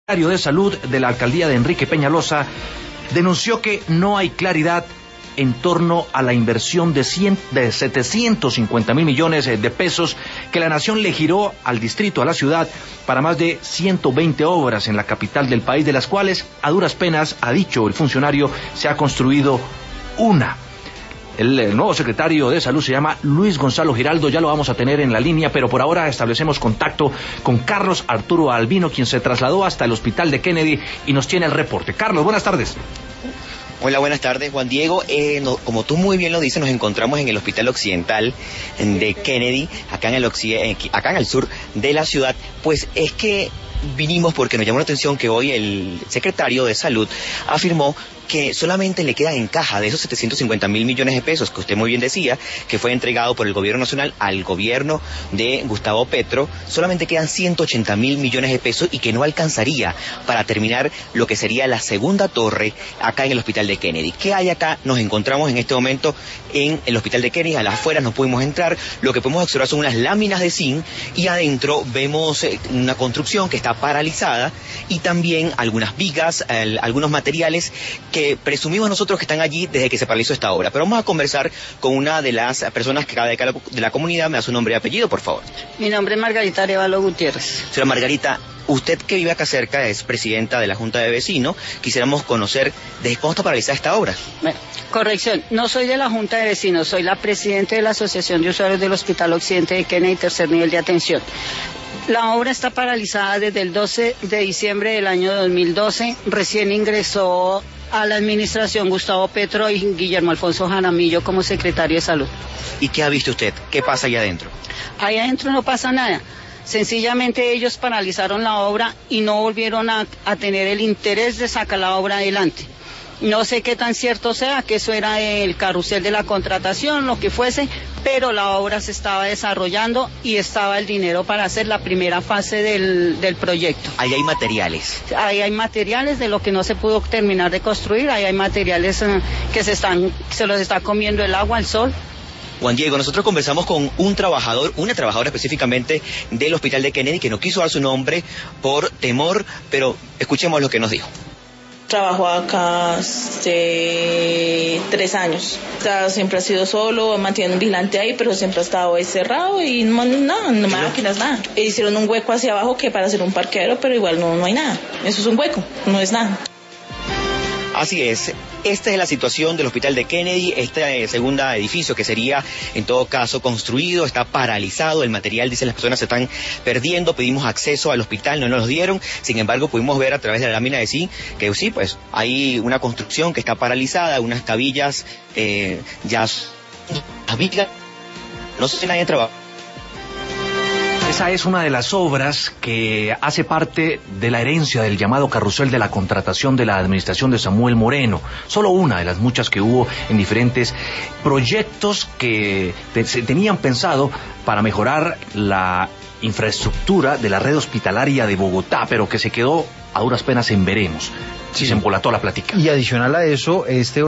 secretario de Salud de la alcaldía de Enrique Peñalosa denunció que no hay claridad en torno a la inversión de 750.000 millones de pesos que la nación le giró al distrito, a la ciudad, para más de 120 obras en la capital del país, de las cuales, a duras penas, ha dicho el funcionario, se ha construido una. El nuevo secretario de Salud se llama Luis Gonzalo Giraldo, ya lo vamos a tener en la línea, pero por ahora establecemos contacto con Carlos Arturo Albino, quien se trasladó hasta el hospital de Kennedy y nos tiene el reporte. Carlos, buenas tardes. Hola, buenas tardes, Juan Diego. Como tú muy bien lo dices, nos encontramos en el Hospital Occidental de Kennedy, acá en el sur de la ciudad. Pues es que vinimos porque nos llamó la atención que hoy el secretario de Salud afirmó que solamente le quedan en caja de esos 750.000 millones de pesos que usted muy bien decía, que fue entregado por el gobierno nacional al gobierno de Gustavo Petro, solamente quedan 180.000 millones de pesos y que no alcanzaría para terminar lo que sería la segunda torre acá en el hospital de Kennedy. ¿Qué hay acá? Nos encontramos en este momento en el hospital de Kennedy, a las afueras no pudimos entrar, lo que podemos observar son unas láminas de zinc y adentro vemos una construcción que está paralizada y también algunas vigas, algunos materiales que presumimos nosotros que están allí desde que se paralizó esta obra. Pero vamos a conversar con una de las personas que acá de la comunidad. Me da su nombre y apellido, por favor. Mi nombre es Margarita Arevalo Gutiérrez. Señora Margarita, usted que vive acá cerca, es presidenta de la Junta de Vecinos. Quisiéramos conocer desde cuándo está paralizada esta obra. Bueno, corrección, no soy de la Junta de Vecinos, soy la presidenta de la Asociación de Usuarios del Hospital Occidente de Kennedy, tercer nivel de atención. La obra está paralizada desde el 12 de diciembre del año 2012. Recién ingresó a la administración Gustavo Petro y Guillermo Alfonso Jaramillo como secretario de Salud. ¿Y qué ha visto usted? ¿Qué pasa allá adentro? Ahí adentro no pasa nada. Sencillamente ellos paralizaron la obra y no volvieron a tener el interés de sacar la obra adelante. No sé qué tan cierto sea, que eso era el carrusel de la contratación, lo que fuese, pero la obra se estaba desarrollando y estaba el dinero para hacer la primera fase del proyecto. Ahí hay materiales. Ahí hay materiales de lo que no se pudo terminar de construir, ahí hay materiales que se los está comiendo el agua, el sol. Juan Diego, nosotros conversamos con una trabajadora específicamente del hospital de Kennedy, que no quiso dar su nombre por temor, pero escuchemos lo que nos dijo. Trabajo acá hace 3 años. Siempre ha sido solo, mantiene un vigilante ahí, pero siempre ha estado cerrado y no máquinas, nada. Hicieron un hueco hacia abajo que para hacer un parqueadero, pero igual no hay nada. Eso es un hueco, no es nada. Así es. Esta es la situación del hospital de Kennedy, este segundo edificio que sería en todo caso construido, está paralizado, el material, dicen las personas, se están perdiendo, pedimos acceso al hospital, no nos lo dieron, sin embargo pudimos ver a través de la lámina de zinc que sí, pues hay una construcción que está paralizada, unas tabillas no sé si nadie trabaja. Esa es una de las obras que hace parte de la herencia del llamado carrusel de la contratación de la administración de Samuel Moreno. Solo una de las muchas que hubo en diferentes proyectos que se tenían pensado para mejorar la infraestructura de la red hospitalaria de Bogotá, pero que se quedó a duras penas en veremos. Si se embolató la plática. Y adicional a eso,